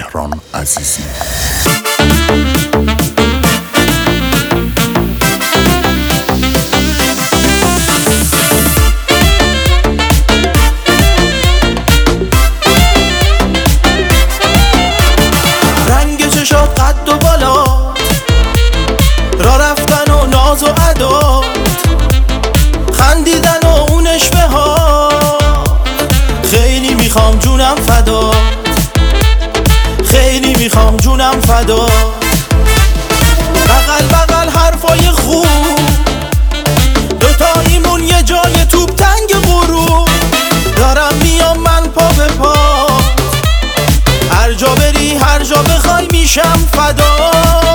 مهران عزیزی. رنگ چشات قد و بالا، را رفتن و ناز و عداد، خندیدن و اون اشبه ها، خیلی میخوام جونم فدا، خیلی میخوام جونم فدا. بغل بغل حرفای خوب، دوتاییمون یه جای توپ تنگ غروب، دارم میام من پا به پا، هر جا بری هر جا بخوای میشم فدا.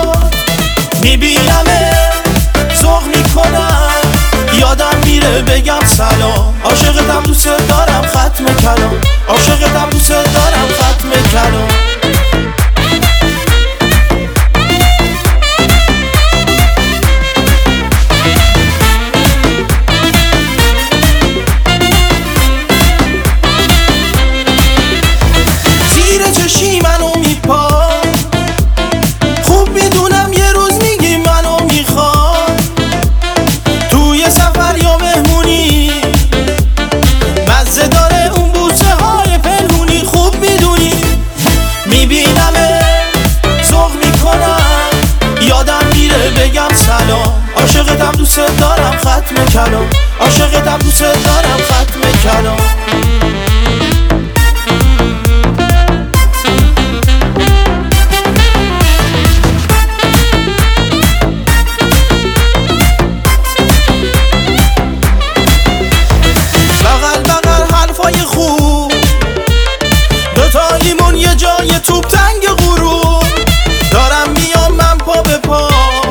میبینمه ذوق میکنم، یادم میره بگم سلام، عاشقتم دوست دارم ختم کلام، عاشقتم دوست دارم ختم کلام. زیر چشی منو میپا، خوب میدونم یه روز میگی منو میخواد، توی سفر یا مهمونی مزه داره اون بوسه های پنهونی. خوب میدونی میبینمه ذوق میکنم، یادم میره بگم سلام، عاشقتم دوست دارم ختم کلام، عاشقتم دوست دارم ختم کلام. دوتاییمون یه جای توپ تنگ غروب، دارم میام من پا به پا،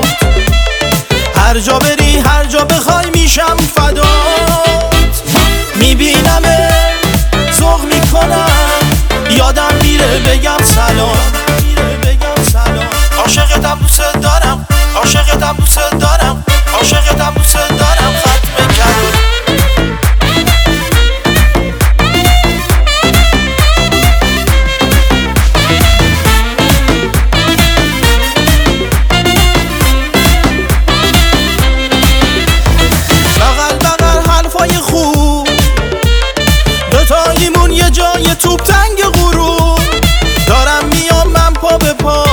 هر جا بری هر جا بخوای میشم فدات. میبینمه ذوق میکنم، یادم میره بگم سلام، عاشقتم دوست دارم، عاشقتم دوست دارم، عاشقتم دوست دارم ختم کلام. دوتاییمون یه جای توپ تنگ غروب، دارم میام من پا به پا،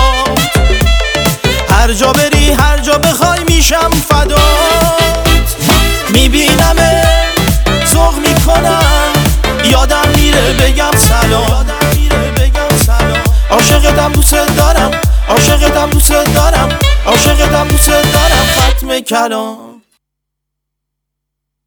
هر جا بری هر جا بخوای میشم فدات. میبینمه ذوق میکنم، یادم میره بگم سلام، عاشقتم دوست دارم، عاشقتم دوست دارم، عاشقتم دوست دارم ختم کلام.